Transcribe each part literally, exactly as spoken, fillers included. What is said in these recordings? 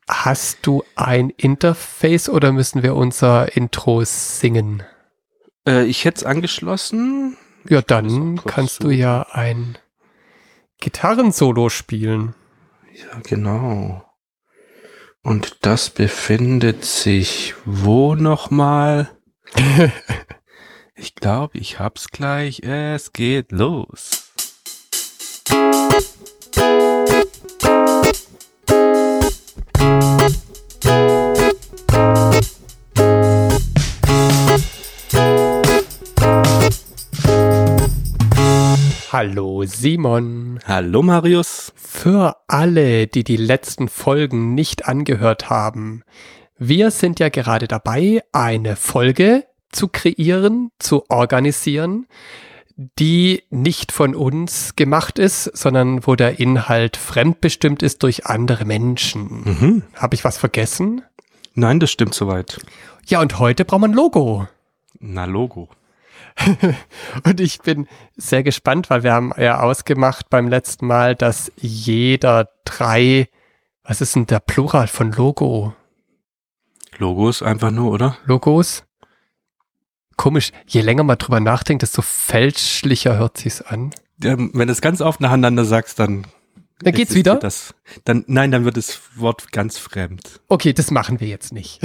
Hast du ein Interface oder müssen wir unser Intro singen? Äh, ich hätte es angeschlossen. Ja, dann kannst so. du ja ein Gitarrensolo spielen. Ja, genau. Und das befindet sich wo nochmal? Ich glaube, ich hab's gleich. Es geht los. Hallo Simon. Hallo Marius. Für alle, die die letzten Folgen nicht angehört haben, wir sind ja gerade dabei, eine Folge zu kreieren, zu organisieren, die nicht von uns gemacht ist, sondern wo der Inhalt fremdbestimmt ist durch andere Menschen. Mhm. Habe ich was vergessen? Nein, das stimmt soweit. Ja, und heute brauchen wir ein Logo. Na, Logo. Und ich bin sehr gespannt, weil wir haben ja ausgemacht beim letzten Mal, dass jeder drei, was ist denn der Plural von Logo? Logos einfach nur, oder? Logos? Komisch, je länger man drüber nachdenkt, desto fälschlicher hört sich's an. Ja, wenn du es ganz oft nacheinander sagst, dann... Dann geht's wieder? Das, dann, nein, dann wird das Wort ganz fremd. Okay, das machen wir jetzt nicht.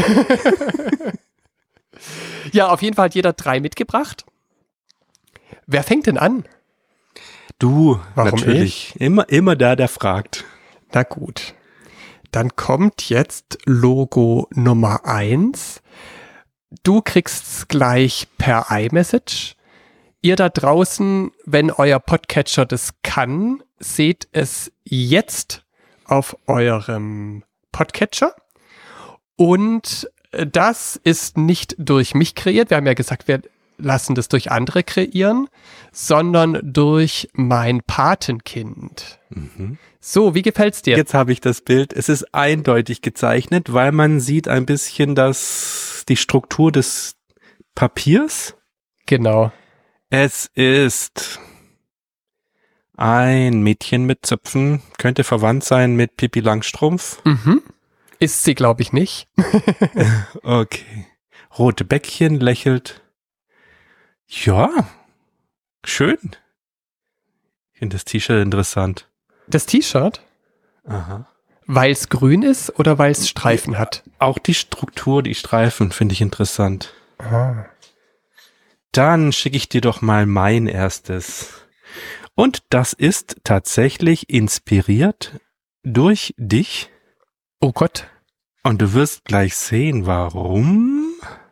Ja, auf jeden Fall hat jeder drei mitgebracht. Wer fängt denn an? Du, Warum natürlich. Ich? Immer, immer der, der fragt. Na gut. Dann kommt jetzt Logo Nummer eins. Du kriegst gleich per iMessage. Ihr da draußen, wenn euer Podcatcher das kann, seht es jetzt auf eurem Podcatcher. Und das ist nicht durch mich kreiert. Wir haben ja gesagt, wir lassen das durch andere kreieren, sondern durch mein Patenkind. Mhm. So, wie gefällt's dir? Jetzt habe ich das Bild. Es ist eindeutig gezeichnet, weil man sieht ein bisschen das, die Struktur des Papiers. Genau. Es ist ein Mädchen mit Zöpfen, könnte verwandt sein mit Pippi Langstrumpf. Mhm. Ist sie, glaube ich, nicht. Okay. Rote Bäckchen, lächelt. Ja, schön. Ich finde das T-Shirt interessant. Das T-Shirt? Aha. Weil es grün ist oder weil es Streifen hat? Auch die Struktur, die Streifen finde ich interessant. Ah. Dann schicke ich dir doch mal mein erstes. Und das ist tatsächlich inspiriert durch dich. Oh Gott. Und du wirst gleich sehen, warum.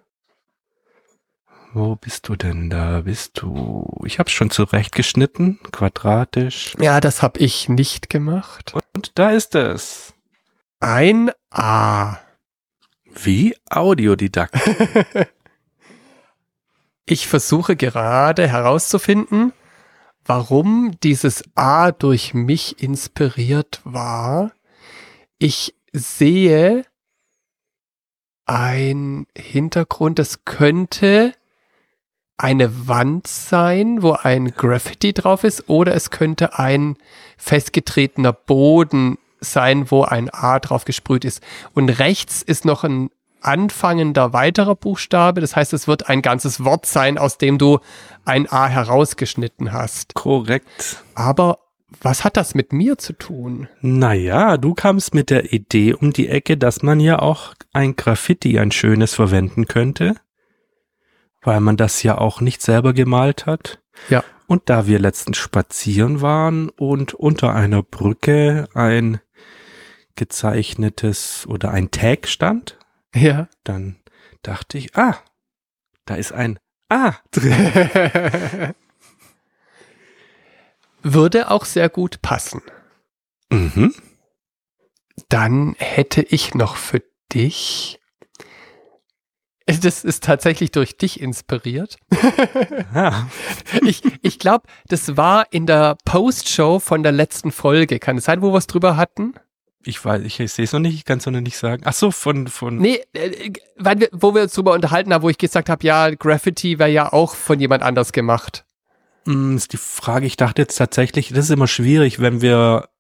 Wo bist du denn da? Bist du... Ich habe es schon zurechtgeschnitten, quadratisch. Ja, das habe ich nicht gemacht. Und da ist es. Ein A. Wie Audiodidakt. Ich versuche gerade herauszufinden, warum dieses A durch mich inspiriert war. Ich sehe ein Hintergrund, das könnte eine Wand sein, wo ein Graffiti drauf ist, oder es könnte ein festgetretener Boden sein, wo ein A drauf gesprüht ist. Und rechts ist noch ein anfangender weiterer Buchstabe, das heißt, es wird ein ganzes Wort sein, aus dem du ein A herausgeschnitten hast. Korrekt. Aber was hat das mit mir zu tun? Naja, du kamst mit der Idee um die Ecke, dass man ja auch ein Graffiti, ein schönes, verwenden könnte, weil man das ja auch nicht selber gemalt hat. Ja. Und da wir letztens spazieren waren und unter einer Brücke ein gezeichnetes oder ein Tag stand, Ja. dann dachte ich, ah, da ist ein A drin. Würde auch sehr gut passen. Mhm. Dann hätte ich noch für dich, das ist tatsächlich durch dich inspiriert. Ah. Ich, ich glaube, das war in der Postshow von der letzten Folge. Kann es sein, wo wir es drüber hatten? Ich weiß, ich, ich sehe es noch nicht, ich kann es noch nicht sagen. Ach so, von, von. Nee, äh, weil wir, wo wir uns drüber unterhalten haben, wo ich gesagt habe, ja, Graffiti wäre ja auch von jemand anders gemacht. Mh, ist die Frage, ich dachte jetzt tatsächlich, das ist immer schwierig, wenn wir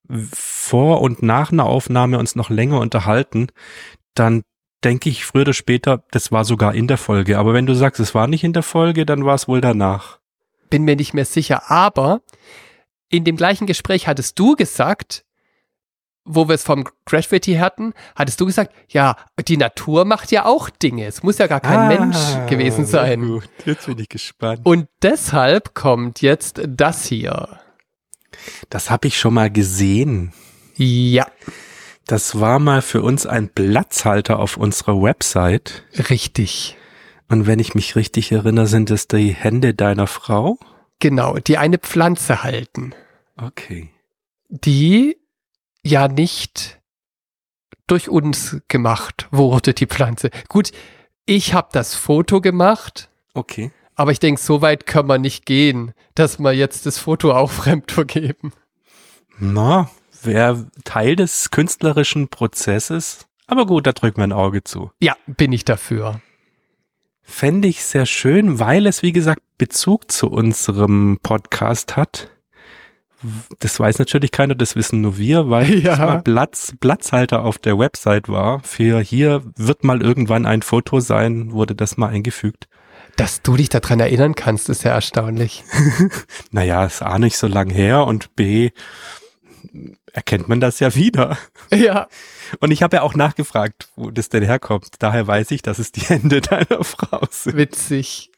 vor und nach einer Aufnahme uns noch länger unterhalten, dann denke ich früher oder später, das war sogar in der Folge. Aber wenn du sagst, es war nicht in der Folge, dann war es wohl danach. Bin mir nicht mehr sicher, aber in dem gleichen Gespräch hattest du gesagt, wo wir es vom Graffiti hatten, hattest du gesagt, ja, die Natur macht ja auch Dinge. Es muss ja gar kein ah, Mensch gewesen sein. Gut. Jetzt bin ich gespannt. Und deshalb kommt jetzt das hier. Das habe ich schon mal gesehen. Ja. Das war mal für uns ein Platzhalter auf unserer Website. Richtig. Und wenn ich mich richtig erinnere, sind es die Hände deiner Frau? Genau, die eine Pflanze halten. Okay. Die ja nicht durch uns gemacht wurde, die Pflanze. Gut, ich habe das Foto gemacht. Okay. Aber ich denke, so weit können wir nicht gehen, dass wir jetzt das Foto auch fremd vergeben. Na, wäre Teil des künstlerischen Prozesses. Aber gut, da drücken wir ein Auge zu. Ja, bin ich dafür. Fände ich sehr schön, weil es, wie gesagt, Bezug zu unserem Podcast hat. Das weiß natürlich keiner, das wissen nur wir, weil ja. es mal Platz, Platzhalter auf der Website war. Für hier wird mal irgendwann ein Foto sein, wurde das mal eingefügt. Dass du dich daran erinnern kannst, ist ja erstaunlich. Naja, ist A nicht so lang her und B erkennt man das ja wieder. Ja. Und ich habe ja auch nachgefragt, wo das denn herkommt. Daher weiß ich, dass es die Hände deiner Frau sind. Witzig.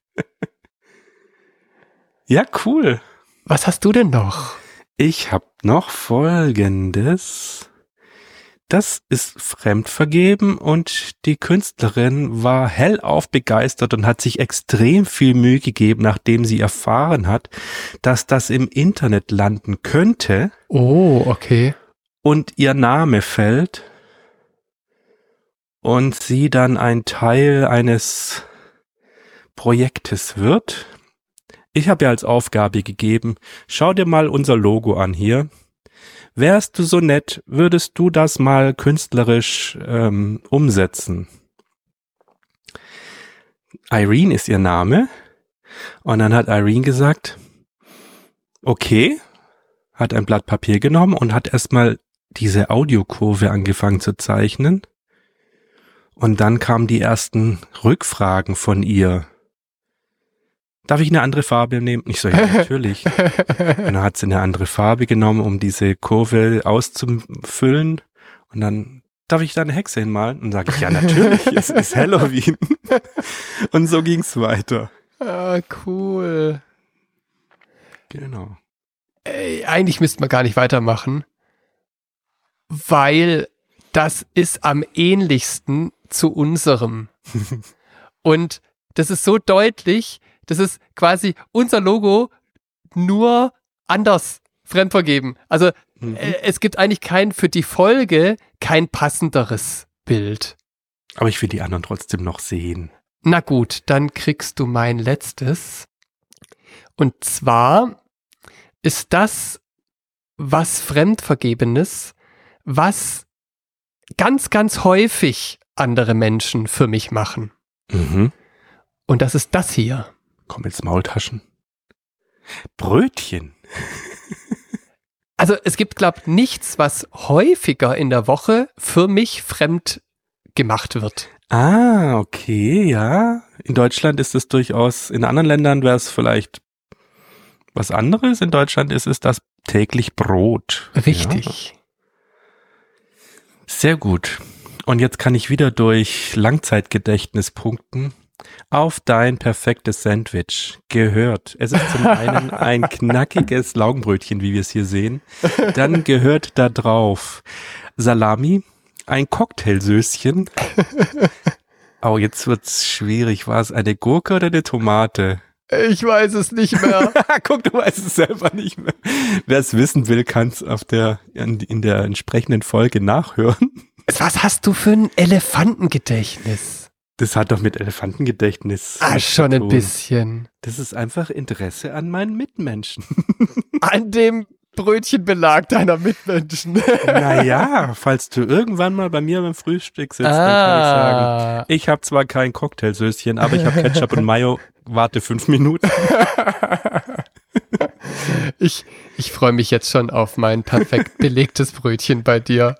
Ja, cool. Was hast du denn noch? Ich habe noch Folgendes. Das ist Fremdvergeben und die Künstlerin war hellauf begeistert und hat sich extrem viel Mühe gegeben, nachdem sie erfahren hat, dass das im Internet landen könnte. Oh, okay. Und ihr Name fällt und sie dann ein Teil eines Projektes wird. Ich habe ja als Aufgabe gegeben, schau dir mal unser Logo an hier. Wärst du so nett, würdest du das mal künstlerisch ähm, umsetzen? Irene ist ihr Name. Und dann hat Irene gesagt, okay, hat ein Blatt Papier genommen und hat erstmal diese Audiokurve angefangen zu zeichnen. Und dann kamen die ersten Rückfragen von ihr. Darf ich eine andere Farbe nehmen? Ich so, ja, natürlich. Und dann hat sie eine andere Farbe genommen, um diese Kurve auszufüllen. Und dann, darf ich da eine Hexe hinmalen? Und sage ich, ja, natürlich, es ist Halloween. Und so ging's weiter. Ah, cool. Genau. Ey, eigentlich müsste man gar nicht weitermachen, weil das ist am ähnlichsten zu unserem. Und das ist so deutlich, das ist quasi unser Logo nur anders fremdvergeben. Also mhm. äh, es gibt eigentlich kein, für die Folge kein passenderes Bild. Aber ich will die anderen trotzdem noch sehen. Na gut, dann kriegst du mein letztes. Und zwar ist das was Fremdvergebenes, was ganz, ganz häufig andere Menschen für mich machen. Mhm. Und das ist das hier. Komm jetzt Maultaschen. Brötchen. Also es gibt, glaube ich, nichts, was häufiger in der Woche für mich fremd gemacht wird. Ah, okay, ja. In Deutschland ist es durchaus, in anderen Ländern wäre es vielleicht was anderes. In Deutschland ist es das täglich Brot. Richtig. Ja. Sehr gut. Und jetzt kann ich wieder durch Langzeitgedächtnis punkten. Auf dein perfektes Sandwich gehört. Es ist zum einen ein knackiges Laugenbrötchen, wie wir es hier sehen. Dann gehört da drauf Salami, ein Cocktailsößchen. Oh, jetzt wird's schwierig. War es eine Gurke oder eine Tomate? Ich weiß es nicht mehr. Guck, du weißt es selber nicht mehr. Wer es wissen will, kann es auf der in, in der entsprechenden Folge nachhören. Was hast du für ein Elefantengedächtnis? Das hat doch mit Elefantengedächtnis Ah, schon ein bisschen. Das ist einfach Interesse an meinen Mitmenschen. An dem Brötchenbelag deiner Mitmenschen. Naja, falls du irgendwann mal bei mir beim Frühstück sitzt, ah. dann kann ich sagen, ich habe zwar kein Cocktailsößchen, aber ich habe Ketchup und Mayo, warte fünf Minuten. Ich, ich freue mich jetzt schon auf mein perfekt belegtes Brötchen bei dir.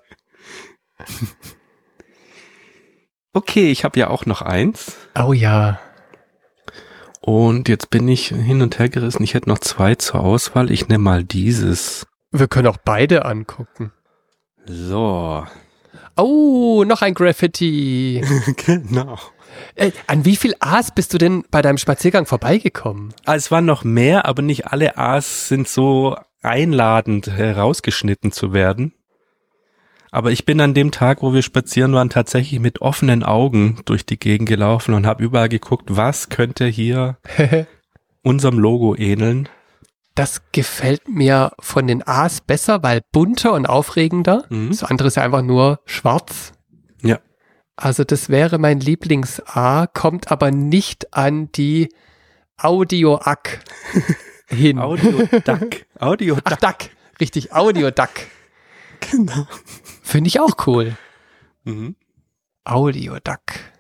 Okay, ich habe ja auch noch eins. Oh ja. Und jetzt bin ich hin und her gerissen. Ich hätte noch zwei zur Auswahl. Ich nehme mal dieses. Wir können auch beide angucken. So. Oh, noch ein Graffiti. Genau. Äh, an wie viel A's bist du denn bei deinem Spaziergang vorbeigekommen? Ah, es waren noch mehr, aber nicht alle A's sind so einladend herausgeschnitten zu werden. Aber ich bin an dem Tag, wo wir spazieren waren, tatsächlich mit offenen Augen durch die Gegend gelaufen und habe überall geguckt, was könnte hier unserem Logo ähneln. Das gefällt mir von den A's besser, weil bunter und aufregender. Mhm. Das andere ist ja einfach nur schwarz. Ja. Also das wäre mein Lieblings-A, kommt aber nicht an die Audio-Ack hin. Audio-Duck. Audio-Duck. Ach, Duck. Richtig, Audio-Duck. Genau. Finde ich auch cool. Mhm. Audio-Duck.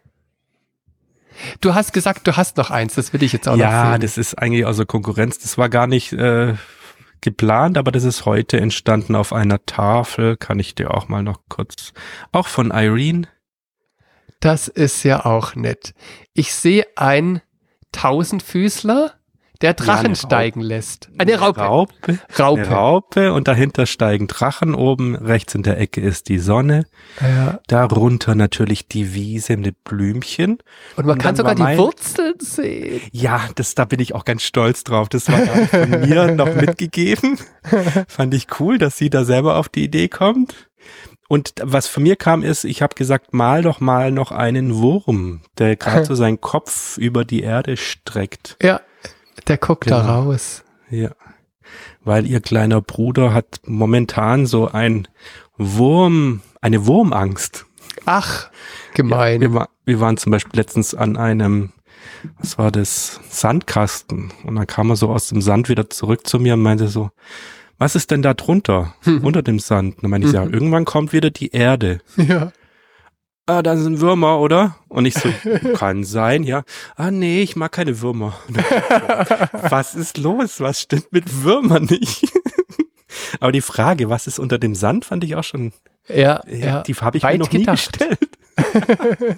Du hast gesagt, du hast noch eins, das will ich jetzt auch ja, noch sehen. Ja, das ist eigentlich außer Konkurrenz. Das war gar nicht äh, geplant, aber das ist heute entstanden auf einer Tafel. Kann ich dir auch mal noch kurz, auch von Irene. Das ist ja auch nett. Ich sehe einen Tausendfüßler, der Drachen ja, steigen lässt. Eine Raupe. Raupe. Raupe. Eine Raupe und dahinter steigen Drachen. Oben rechts in der Ecke ist die Sonne. Ja. Darunter natürlich die Wiese mit Blümchen. Und man und kann sogar die mein, Wurzeln sehen. Ja, das, da bin ich auch ganz stolz drauf. Das war gar nicht von mir noch mitgegeben. Fand ich cool, dass sie da selber auf die Idee kommt. Und was von mir kam ist, ich habe gesagt, mal doch mal noch einen Wurm, der gerade so seinen Kopf über die Erde streckt. Ja, der guckt genau. da raus. Ja, weil ihr kleiner Bruder hat momentan so ein Wurm, eine Wurmangst. Ach, gemein. Ja, wir, war, wir waren zum Beispiel letztens an einem, was war das, Sandkasten. Und dann kam er so aus dem Sand wieder zurück zu mir und meinte so, was ist denn da drunter, hm. unter dem Sand? Und dann meinte ich, ja, irgendwann kommt wieder die Erde. Ja. Ah, da sind Würmer, oder? Und ich so, kann sein, ja. Ah, nee, ich mag keine Würmer. Was ist los? Was stimmt mit Würmern nicht? Aber die Frage, was ist unter dem Sand, fand ich auch schon, ja, ja, ja. die habe ich Weit mir noch gedacht. nie gestellt.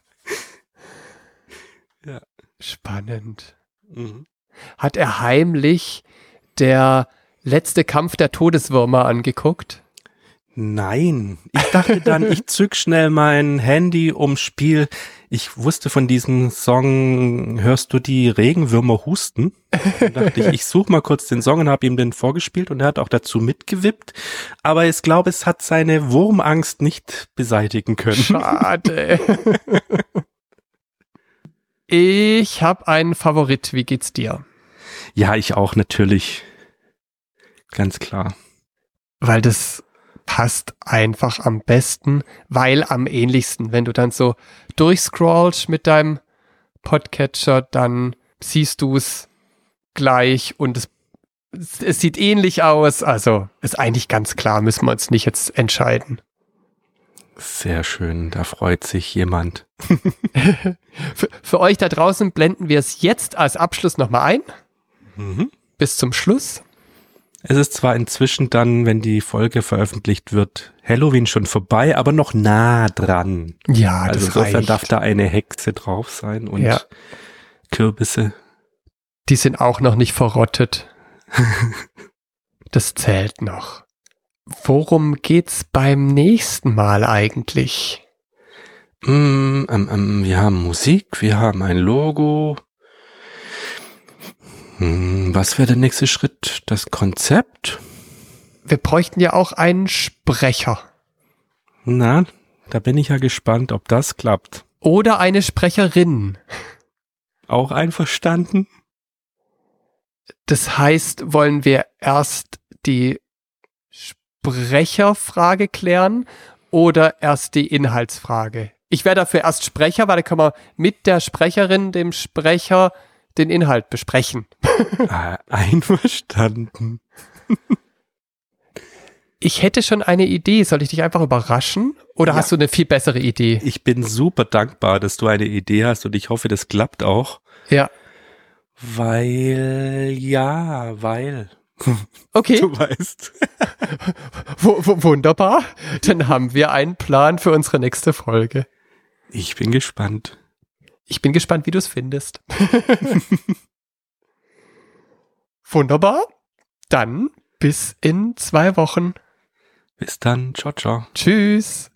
Ja. Spannend. Mhm. Hat er heimlich der letzte Kampf der Todeswürmer angeguckt? Nein, ich dachte dann, ich zück schnell mein Handy ums Spiel. Ich wusste von diesem Song, hörst du die Regenwürmer husten? Da dachte ich, ich suche mal kurz den Song und habe ihm den vorgespielt und er hat auch dazu mitgewippt. Aber ich glaube, es hat seine Wurmangst nicht beseitigen können. Schade. Ich habe einen Favorit. Wie geht's dir? Ja, ich auch natürlich. Ganz klar. Weil das passt einfach am besten, weil am ähnlichsten. Wenn du dann so durchscrollst mit deinem Podcatcher, dann siehst du es gleich und es, es sieht ähnlich aus. Also ist eigentlich ganz klar, müssen wir uns nicht jetzt entscheiden. Sehr schön, da freut sich jemand. für, für euch da draußen blenden wir es jetzt als Abschluss nochmal ein. Mhm. Bis zum Schluss. Es ist zwar inzwischen dann, wenn die Folge veröffentlicht wird, Halloween schon vorbei, aber noch nah dran. Ja, also das insofern reicht. darf da eine Hexe drauf sein und ja. Kürbisse. Die sind auch noch nicht verrottet. Das zählt noch. Worum geht's beim nächsten Mal eigentlich? Mm, ähm, ähm, wir haben Musik, wir haben ein Logo. Hm, was wäre der nächste Schritt? Das Konzept? Wir bräuchten ja auch einen Sprecher. Na, da bin ich ja gespannt, ob das klappt. Oder eine Sprecherin. Auch einverstanden? Das heißt, wollen wir erst die Sprecherfrage klären oder erst die Inhaltsfrage? Ich wäre dafür erst Sprecher, weil da können wir mit der Sprecherin, dem Sprecher, den Inhalt besprechen. Ah, einverstanden. Ich hätte schon eine Idee. Soll ich dich einfach überraschen? Oder ja. Hast du eine viel bessere Idee? Ich bin super dankbar, dass du eine Idee hast und ich hoffe, das klappt auch. Ja. Weil, ja, weil. Okay. Du weißt. W- w- wunderbar. Dann haben wir einen Plan für unsere nächste Folge. Ich bin gespannt. Ich bin gespannt, wie du es findest. Wunderbar. Dann bis in zwei Wochen. Bis dann. Ciao, ciao. Tschüss.